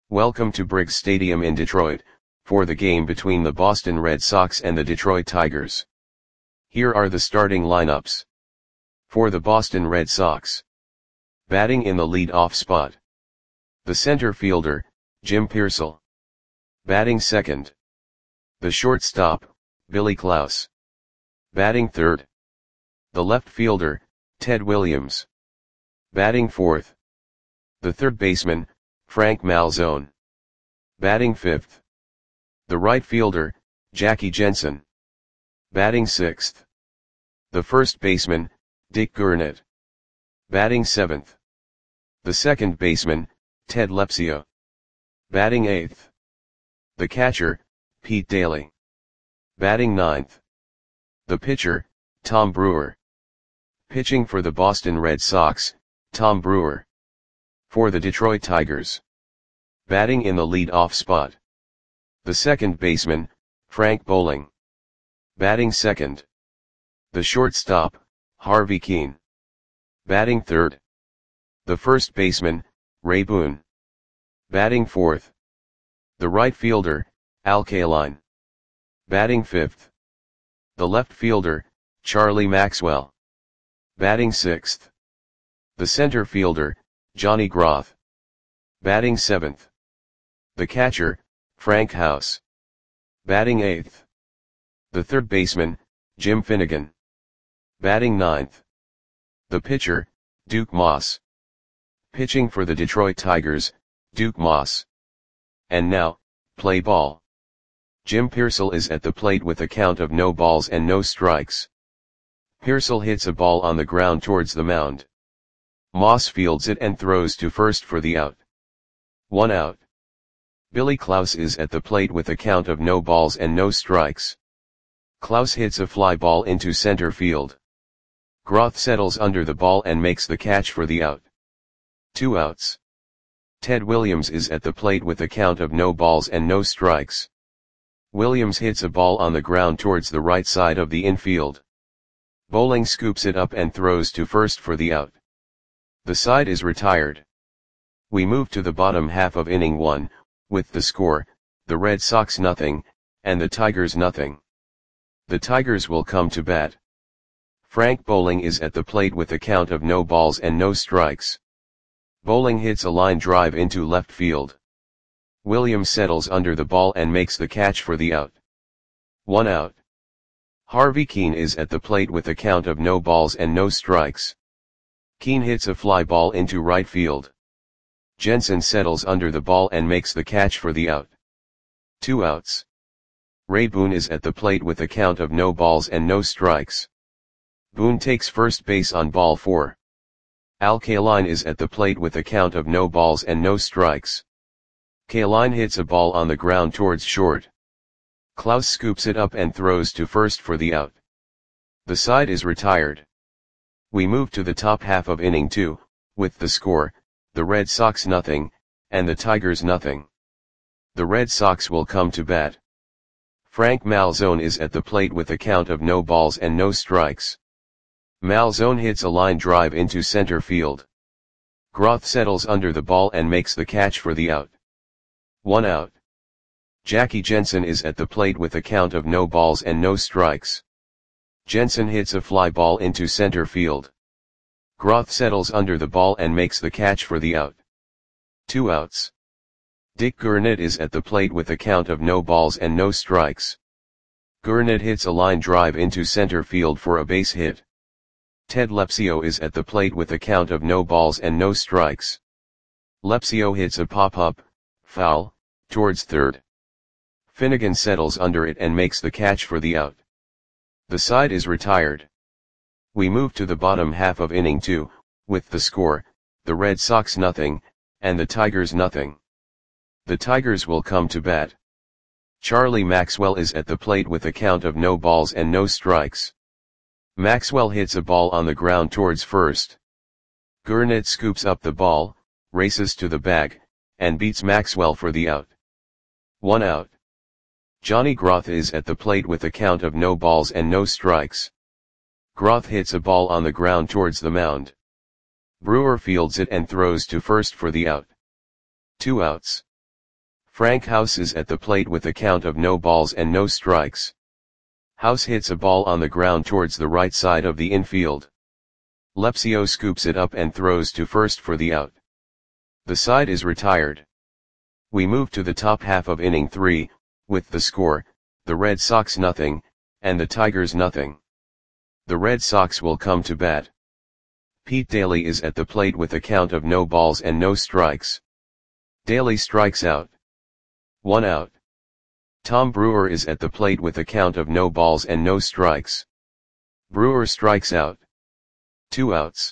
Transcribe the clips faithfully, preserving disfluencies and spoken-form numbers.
Welcome to Briggs Stadium in Detroit, for the game between the Boston Red Sox and the Detroit Tigers. Here are the starting lineups. For the Boston Red Sox. Batting in the lead-off spot. The center fielder, Jim Piersall. Batting second. The shortstop, Billy Klaus. Batting third. The left fielder, Ted Williams. Batting fourth. The third baseman, Frank Malzone. Batting fifth. The right fielder, Jackie Jensen. Batting sixth. The first baseman, Dick Gurnett. Batting seventh. The second baseman, Ted Lepsio. Batting eighth. The catcher, Pete Daly. Batting ninth. The pitcher, Tom Brewer. Pitching for the Boston Red Sox, Tom Brewer. For the Detroit Tigers. Batting in the lead-off spot. The second baseman, Frank Bowling. Batting second. The shortstop, Harvey Kuenn. Batting third. The first baseman, Ray Boone. Batting fourth. The right fielder, Al Kaline. Batting fifth. The left fielder, Charlie Maxwell. Batting sixth. The center fielder, Johnny Groth. Batting seventh. The catcher, Frank House. Batting eighth. The third baseman, Jim Finnegan. Batting ninth. The pitcher, Duke Moss. Pitching for the Detroit Tigers, Duke Moss. And now, play ball. Jim Piersall is at the plate with a count of no balls and no strikes. Piersall hits a ball on the ground towards the mound. Moss fields it and throws to first for the out. One out. Billy Klaus is at the plate with a count of no balls and no strikes. Klaus hits a fly ball into center field. Groth settles under the ball and makes the catch for the out. Two outs. Ted Williams is at the plate with a count of no balls and no strikes. Williams hits a ball on the ground towards the right side of the infield. Bowling scoops it up and throws to first for the out. The side is retired. We move to the bottom half of inning one, with the score, the Red Sox nothing, and the Tigers nothing. The Tigers will come to bat. Frank Bowling is at the plate with a count of no balls and no strikes. Bowling hits a line drive into left field. Williams settles under the ball and makes the catch for the out. One out. Harvey Kuenn is at the plate with a count of no balls and no strikes. Kuenn hits a fly ball into right field. Jensen settles under the ball and makes the catch for the out. Two outs. Ray Boone is at the plate with a count of no balls and no strikes. Boone takes first base on ball four. Al Kaline is at the plate with a count of no balls and no strikes. Kaline hits a ball on the ground towards short. Klaus scoops it up and throws to first for the out. The side is retired. We move to the top half of inning two, with the score, the Red Sox nothing, and the Tigers nothing. The Red Sox will come to bat. Frank Malzone is at the plate with a count of no balls and no strikes. Malzone hits a line drive into center field. Groth settles under the ball and makes the catch for the out. One out. Jackie Jensen is at the plate with a count of no balls and no strikes. Jensen hits a fly ball into center field. Groth settles under the ball and makes the catch for the out. Two outs. Dick Gurnett is at the plate with a count of no balls and no strikes. Gurnett hits a line drive into center field for a base hit. Ted Lepsio is at the plate with a count of no balls and no strikes. Lepsio hits a pop-up, foul, towards third. Finnegan settles under it and makes the catch for the out. The side is retired. We move to the bottom half of inning two, with the score, the Red Sox nothing, and the Tigers nothing. The Tigers will come to bat. Charlie Maxwell is at the plate with a count of no balls and no strikes. Maxwell hits a ball on the ground towards first. Gurnett scoops up the ball, races to the bag, and beats Maxwell for the out. One out. Johnny Groth is at the plate with a count of no balls and no strikes. Groth hits a ball on the ground towards the mound. Brewer fields it and throws to first for the out. Two outs. Frank House is at the plate with a count of no balls and no strikes. House hits a ball on the ground towards the right side of the infield. Lepsio scoops it up and throws to first for the out. The side is retired. We move to the top half of inning three, with the score, the Red Sox nothing, and the Tigers nothing. The Red Sox will come to bat. Pete Daly is at the plate with a count of no balls and no strikes. Daly strikes out. One out. Tom Brewer is at the plate with a count of no balls and no strikes. Brewer strikes out. Two outs.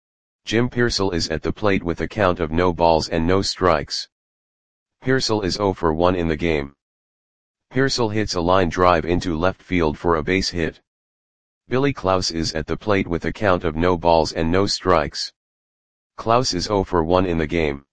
Jim Pearsall is at the plate with a count of no balls and no strikes. Pearsall is oh for one in the game. Pearsall hits a line drive into left field for a base hit. Billy Klaus is at the plate with a count of no balls and no strikes. Klaus is oh for one in the game.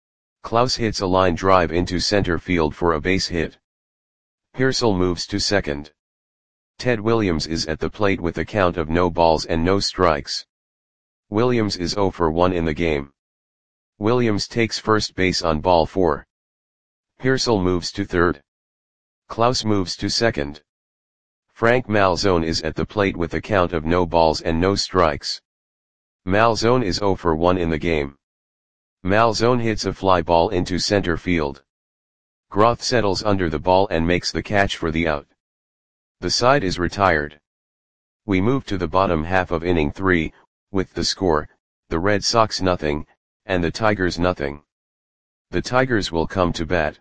Klaus hits a line drive into center field for a base hit. Pearsall moves to second. Ted Williams is at the plate with a count of no balls and no strikes. Williams is oh for one in the game. Williams takes first base on ball four. Pearsall moves to third. Klaus moves to second. Frank Malzone is at the plate with a count of no balls and no strikes. Malzone is oh for one in the game. Malzone hits a fly ball into center field. Groth settles under the ball and makes the catch for the out. The side is retired. We move to the bottom half of inning three, with the score, the Red Sox nothing, and the Tigers nothing. The Tigers will come to bat.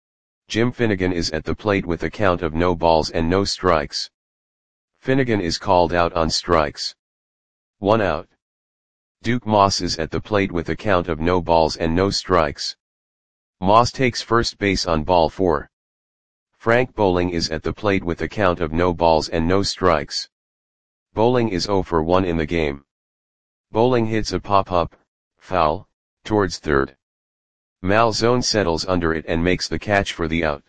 Jim Finnegan is at the plate with a count of no balls and no strikes. Finnegan is called out on strikes. One out. Duke Moss is at the plate with a count of no balls and no strikes. Moss takes first base on ball four. Frank Bowling is at the plate with a count of no balls and no strikes. Bowling is oh for one in the game. Bowling hits a pop-up, foul, towards third. Malzone settles under it and makes the catch for the out.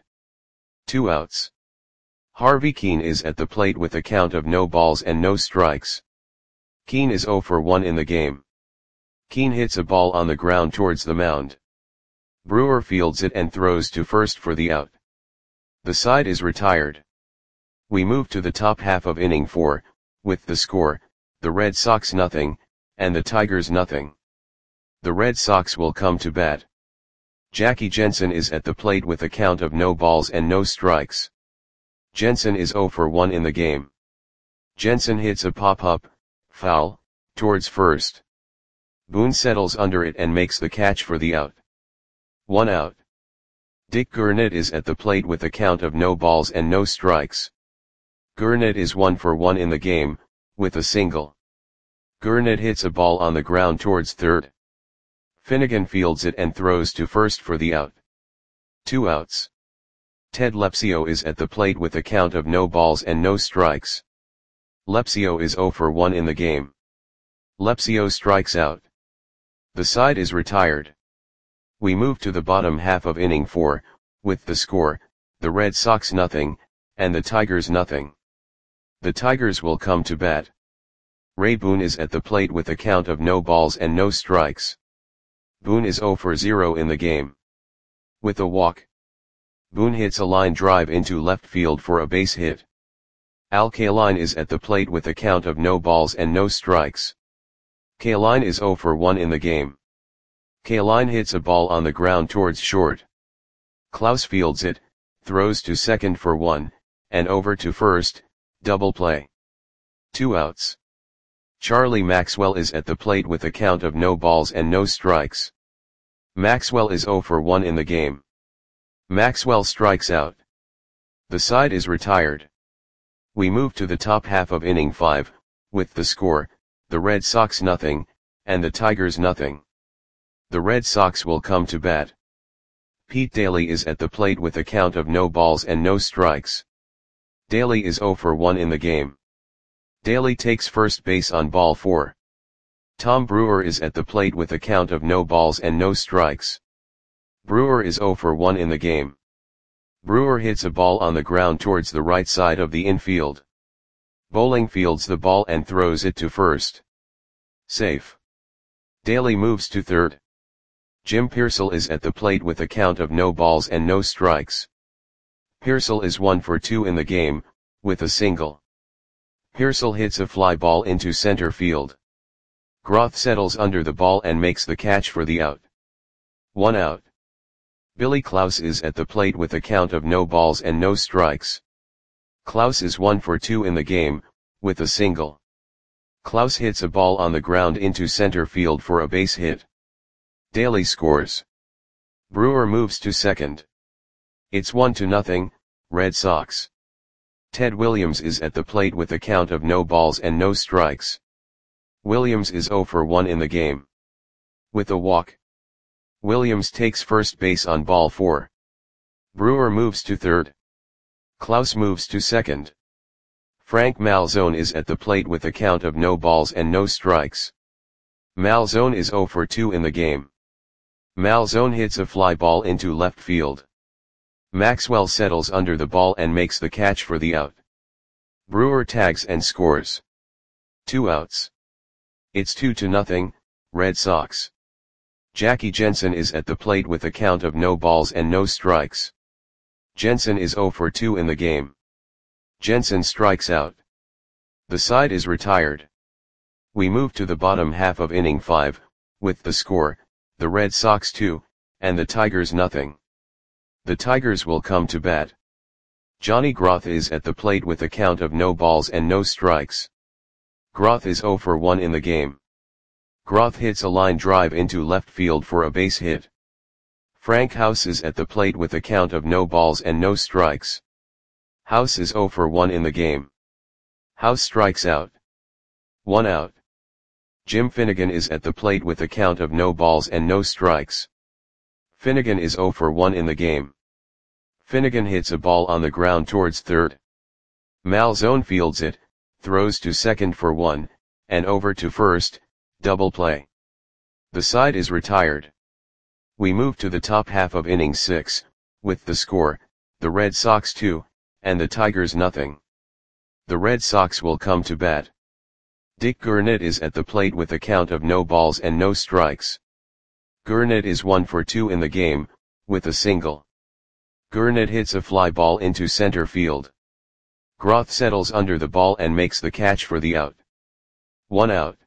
Two outs. Harvey Keene is at the plate with a count of no balls and no strikes. Keene is oh for one in the game. Keene hits a ball on the ground towards the mound. Brewer fields it and throws to first for the out. The side is retired. We move to the top half of inning four, with the score, the Red Sox nothing, and the Tigers nothing. The Red Sox will come to bat. Jackie Jensen is at the plate with a count of no balls and no strikes. Jensen is oh for one in the game. Jensen hits a pop-up, foul, towards first. Boone settles under it and makes the catch for the out. One out. Dick Gurnett is at the plate with a count of no balls and no strikes. Gurnett is one for one in the game, with a single. Gurnett hits a ball on the ground towards third. Finnegan fields it and throws to first for the out. Two outs. Ted Lepsio is at the plate with a count of no balls and no strikes. Lepsio is oh for one in the game. Lepsio strikes out. The side is retired. We move to the bottom half of inning four, with the score, the Red Sox nothing, and the Tigers nothing. The Tigers will come to bat. Ray Boone is at the plate with a count of no balls and no strikes. Boone is oh for zero in the game. With a walk. Boone hits a line drive into left field for a base hit. Al Kaline is at the plate with a count of no balls and no strikes. Kaline is oh for one in the game. Kaline hits a ball on the ground towards short. Klaus fields it, throws to second for one, and over to first, double play. Two outs. Charlie Maxwell is at the plate with a count of no balls and no strikes. Maxwell is oh for one in the game. Maxwell strikes out. The side is retired. We move to the top half of inning five, with the score, the Red Sox nothing, and the Tigers nothing. The Red Sox will come to bat. Pete Daly is at the plate with a count of no balls and no strikes. Daly is oh for one in the game. Daly takes first base on ball four. Tom Brewer is at the plate with a count of no balls and no strikes. Brewer is oh for one in the game. Brewer hits a ball on the ground towards the right side of the infield. Bowling fields the ball and throws it to first. Safe. Daly moves to third. Jim Piersall is at the plate with a count of no balls and no strikes. Piersall is one for two in the game, with a single. Piersall hits a fly ball into center field. Groth settles under the ball and makes the catch for the out. One out. Billy Klaus is at the plate with a count of no balls and no strikes. Klaus is one for two in the game, with a single. Klaus hits a ball on the ground into center field for a base hit. Daly scores. Brewer moves to second. It's one to nothing, Red Sox. Ted Williams is at the plate with a count of no balls and no strikes. Williams is zero for one in the game. With a walk. Williams takes first base on ball four. Brewer moves to third. Klaus moves to second. Frank Malzone is at the plate with a count of no balls and no strikes. Malzone is zero for two in the game. Malzone hits a fly ball into left field. Maxwell settles under the ball and makes the catch for the out. Brewer tags and scores. Two outs. It's two to nothing, Red Sox. Jackie Jensen is at the plate with a count of no balls and no strikes. Jensen is zero for two in the game. Jensen strikes out. The side is retired. We move to the bottom half of inning five, with the score, the Red Sox two, and the Tigers nothing. The Tigers will come to bat. Johnny Groth is at the plate with a count of no balls and no strikes. Groth is zero for one in the game. Groth hits a line drive into left field for a base hit. Frank House is at the plate with a count of no balls and no strikes. House is zero for one in the game. House strikes out. One out. Jim Finnegan is at the plate with a count of no balls and no strikes. Finnegan is zero for one in the game. Finnegan hits a ball on the ground towards third. Malzone fields it, throws to second for one, and over to first, double play. The side is retired. We move to the top half of inning six, with the score, the Red Sox two, and the Tigers nothing. The Red Sox will come to bat. Dick Gurnett is at the plate with a count of no balls and no strikes. Gurnett is one for two in the game, with a single. Gurnett hits a fly ball into center field. Groth settles under the ball and makes the catch for the out. One out.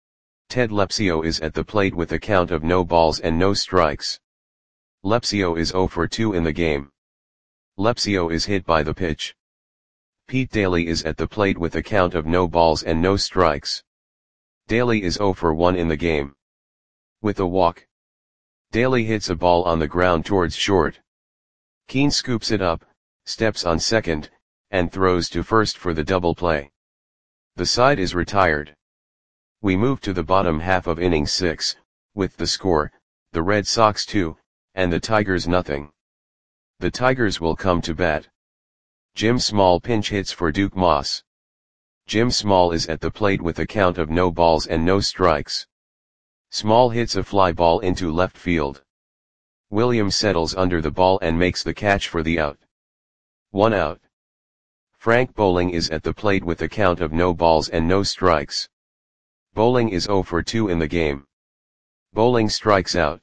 Ted Lepsio is at the plate with a count of no balls and no strikes. Lepsio is zero for two in the game. Lepsio is hit by the pitch. Pete Daly is at the plate with a count of no balls and no strikes. Daly is zero for one in the game. With a walk. Daly hits a ball on the ground towards short. Keane scoops it up, steps on second, and throws to first for the double play. The side is retired. We move to the bottom half of inning six, with the score, the Red Sox two, and the Tigers nothing. The Tigers will come to bat. Jim Small pinch hits for Duke Moss. Jim Small is at the plate with a count of no balls and no strikes. Small hits a fly ball into left field. Williams settles under the ball and makes the catch for the out. One out. Frank Bowling is at the plate with a count of no balls and no strikes. Bowling is zero for two in the game. Bowling strikes out.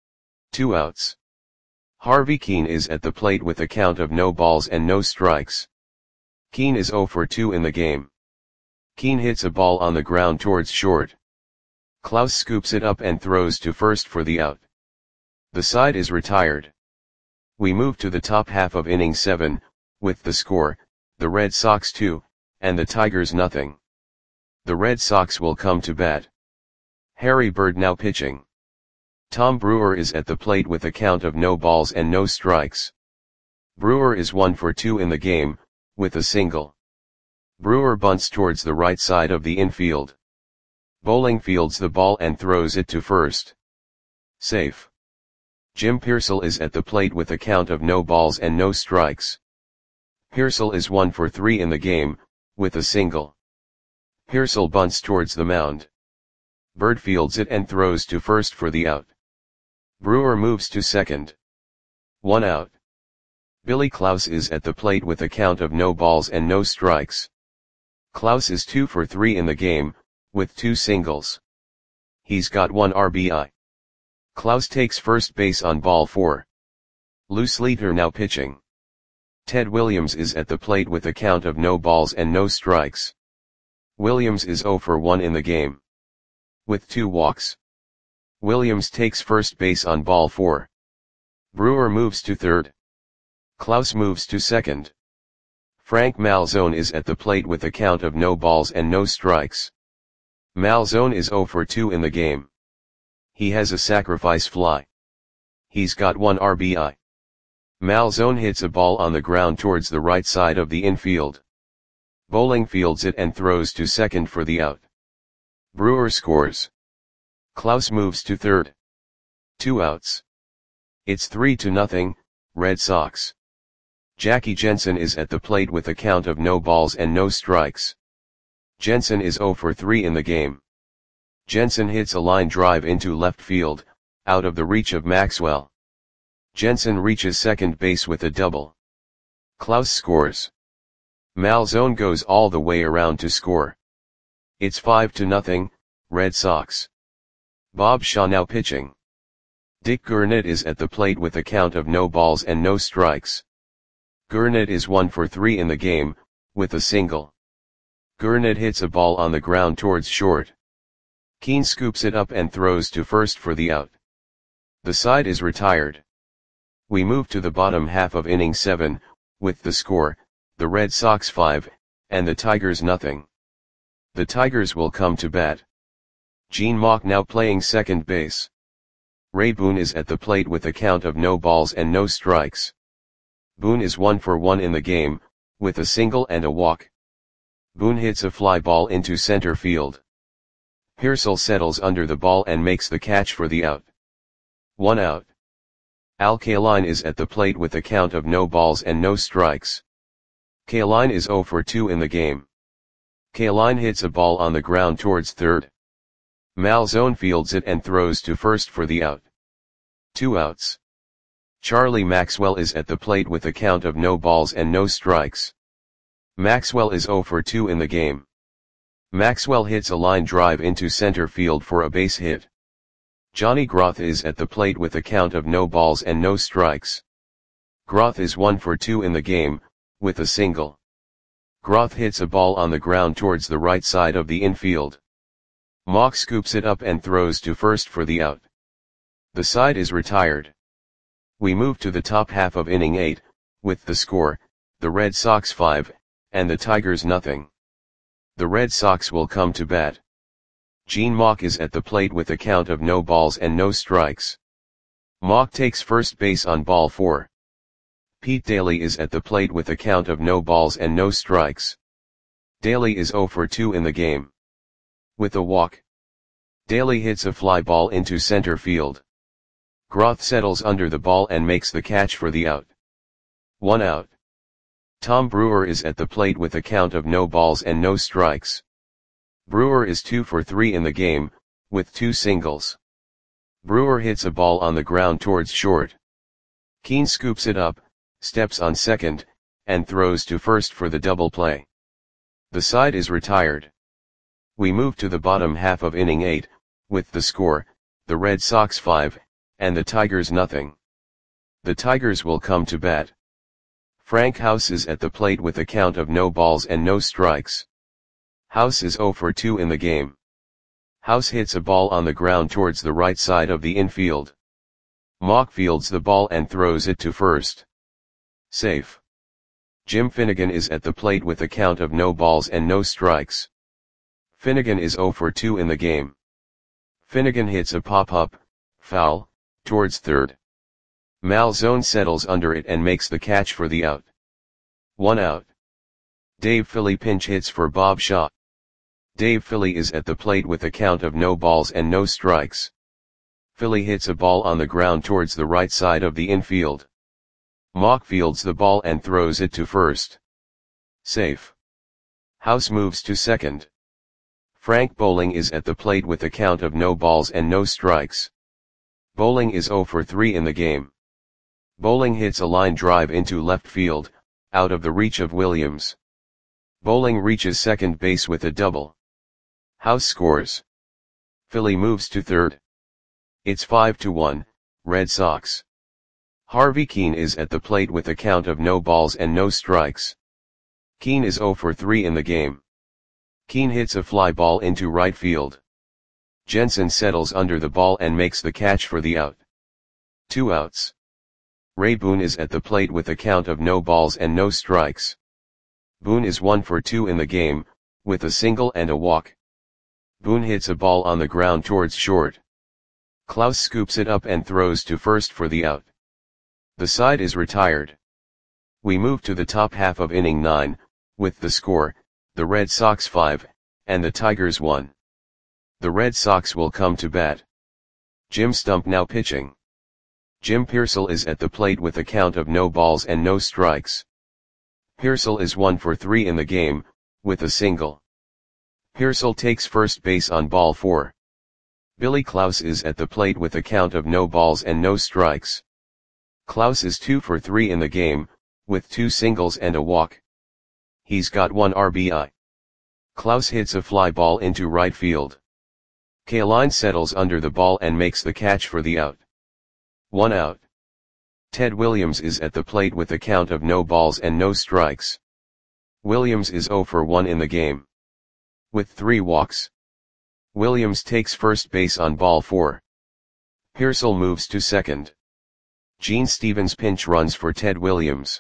Two outs. Harvey Keane is at the plate with a count of no balls and no strikes. Keane is zero for two in the game. Keane hits a ball on the ground towards short. Klaus scoops it up and throws to first for the out. The side is retired. We move to the top half of inning seven, with the score, the Red Sox two, and the Tigers nothing. The Red Sox will come to bat. Harry Bird now pitching. Tom Brewer is at the plate with a count of no balls and no strikes. Brewer is one for two in the game, with a single. Brewer bunts towards the right side of the infield. Bowling fields the ball and throws it to first. Safe. Jim Piersall is at the plate with a count of no balls and no strikes. Piersall is one for three in the game, with a single. Piersall bunts towards the mound. Bird fields it and throws to first for the out. Brewer moves to second. One out. Billy Klaus is at the plate with a count of no balls and no strikes. Klaus is two for three in the game, with two singles. He's got one R B I. Klaus takes first base on ball four. Lou Sleeter now pitching. Ted Williams is at the plate with a count of no balls and no strikes. Williams is oh for one in the game, with two walks. Williams takes first base on ball four. Brewer moves to third. Klaus moves to second. Frank Malzone is at the plate with a count of no balls and no strikes. Malzone is oh for two in the game. He has a sacrifice fly. He's got one R B I. Malzone hits a ball on the ground towards the right side of the infield. Bowling fields it and throws to second for the out. Brewer scores. Klaus moves to third. Two outs. It's three to nothing, Red Sox. Jackie Jensen is at the plate with a count of no balls and no strikes. Jensen is oh for three in the game. Jensen hits a line drive into left field, out of the reach of Maxwell. Jensen reaches second base with a double. Klaus scores. Malzone goes all the way around to score. It's five to nothing, Red Sox. Bob Shaw now pitching. Dick Gurnett is at the plate with a count of no balls and no strikes. Gurnett is one for three in the game, with a single. Gurnett hits a ball on the ground towards short. Keane scoops it up and throws to first for the out. The side is retired. We move to the bottom half of inning seven, with the score, the Red Sox five, and the Tigers nothing. The Tigers will come to bat. Gene Mauch now playing second base. Ray Boone is at the plate with a count of no balls and no strikes. Boone is one for one in the game, with a single and a walk. Boone hits a fly ball into center field. Pearsall settles under the ball and makes the catch for the out. One out. Al Kaline is at the plate with a count of no balls and no strikes. Kaline is oh for two in the game. Kaline hits a ball on the ground towards third. Malzone fields it and throws to first for the out. Two outs. Charlie Maxwell is at the plate with a count of no balls and no strikes. Maxwell is oh for two in the game. Maxwell hits a line drive into center field for a base hit. Johnny Groth is at the plate with a count of no balls and no strikes. Groth is one for two in the game, with a single. Groth hits a ball on the ground towards the right side of the infield. Mauch scoops it up and throws to first for the out. The side is retired. We move to the top half of inning eight, with the score, the Red Sox five, and the Tigers nothing. The Red Sox will come to bat. Gene Mauch is at the plate with a count of no balls and no strikes. Mauch takes first base on ball four. Pete Daly is at the plate with a count of no balls and no strikes. Daly is oh for two in the game. With a walk. Daly hits a fly ball into center field. Groth settles under the ball and makes the catch for the out. One out. Tom Brewer is at the plate with a count of no balls and no strikes. Brewer is two for three in the game, with two singles. Brewer hits a ball on the ground towards short. Keane scoops it up, steps on second, and throws to first for the double play. The side is retired. We move to the bottom half of inning eight, with the score, the Red Sox five, and the Tigers nothing. The Tigers will come to bat. Frank House is at the plate with a count of no balls and no strikes. House is oh for two in the game. House hits a ball on the ground towards the right side of the infield. Mauch fields the ball and throws it to first. Safe. Jim Finnegan is at the plate with a count of no balls and no strikes. Finnegan is oh for two in the game. Finnegan hits a pop-up, foul, towards third. Malzone settles under it and makes the catch for the out. One out. Dave Philly pinch hits for Bob Shaw. Dave Philly is at the plate with a count of no balls and no strikes. Philly hits a ball on the ground towards the right side of the infield. Mauch fields the ball and throws it to first. Safe. House moves to second. Frank Bowling is at the plate with a count of no balls and no strikes. Bowling is oh for three in the game. Bowling hits a line drive into left field, out of the reach of Williams. Bowling reaches second base with a double. House scores. Philly moves to third. It's five to one, Red Sox. Harvey Kuenn is at the plate with a count of no balls and no strikes. Kuenn is zero for three in the game. Kuenn hits a fly ball into right field. Jensen settles under the ball and makes the catch for the out. Two outs. Ray Boone is at the plate with a count of no balls and no strikes. Boone is one for two in the game, with a single and a walk. Boone hits a ball on the ground towards short. Klaus scoops it up and throws to first for the out. The side is retired. We move to the top half of inning nine, with the score, the Red Sox five, and the Tigers one. The Red Sox will come to bat. Jim Stump now pitching. Jim Piersall is at the plate with a count of no balls and no strikes. Piersall is one for three in the game, with a single. Piersall takes first base on ball four. Billy Klaus is at the plate with a count of no balls and no strikes. Klaus is two for three in the game, with two singles and a walk. He's got one R B I. Klaus hits a fly ball into right field. Kaline settles under the ball and makes the catch for the out. One out. Ted Williams is at the plate with a count of no balls and no strikes. Williams is zero for one in the game, with three walks. Williams takes first base on ball four. Piersall moves to second. Gene Stevens pinch runs for Ted Williams.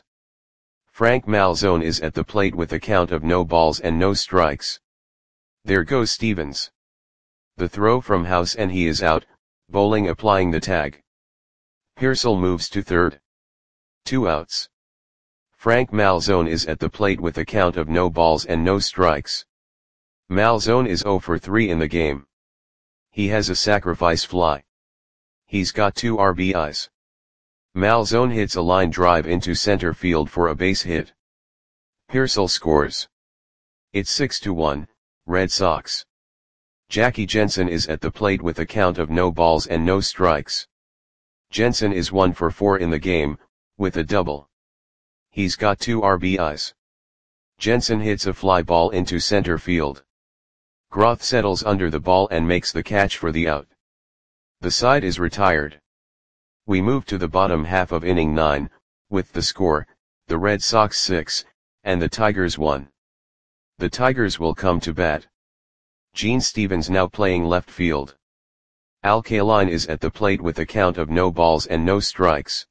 Frank Malzone is at the plate with a count of no balls and no strikes. There goes Stevens. The throw from House and he is out, Bowling applying the tag. Piersall moves to third. Two outs. Frank Malzone is at the plate with a count of no balls and no strikes. Malzone is zero for three in the game. He has a sacrifice fly. He's got two R B Is. Malzone hits a line drive into center field for a base hit. Piersall scores. It's six to one, Red Sox. Jackie Jensen is at the plate with a count of no balls and no strikes. Jensen is one for four in the game, with a double. He's got two R B Is. Jensen hits a fly ball into center field. Groth settles under the ball and makes the catch for the out. The side is retired. We move to the bottom half of inning nine, with the score, the Red Sox six, and the Tigers one. The Tigers will come to bat. Gene Stevens now playing left field. Al Kaline is at the plate with a count of no balls and no strikes.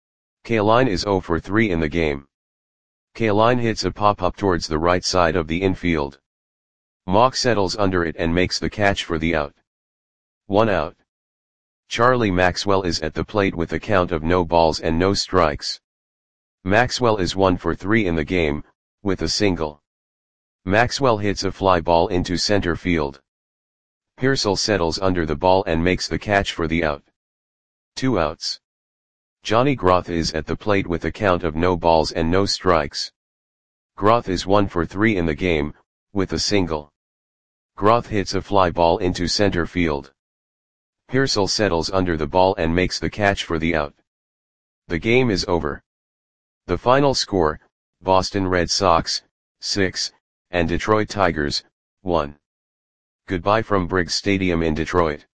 Kaline is zero for three in the game. Kaline hits a pop-up towards the right side of the infield. Mock settles under it and makes the catch for the out. One out. Charlie Maxwell is at the plate with a count of no balls and no strikes. Maxwell is one for three in the game, with a single. Maxwell hits a fly ball into center field. Piersall settles under the ball and makes the catch for the out. Two outs. Johnny Groth is at the plate with a count of no balls and no strikes. Groth is one for three in the game, with a single. Groth hits a fly ball into center field. Piersall settles under the ball and makes the catch for the out. The game is over. The final score, Boston Red Sox, six, and Detroit Tigers, one. Goodbye from Briggs Stadium in Detroit.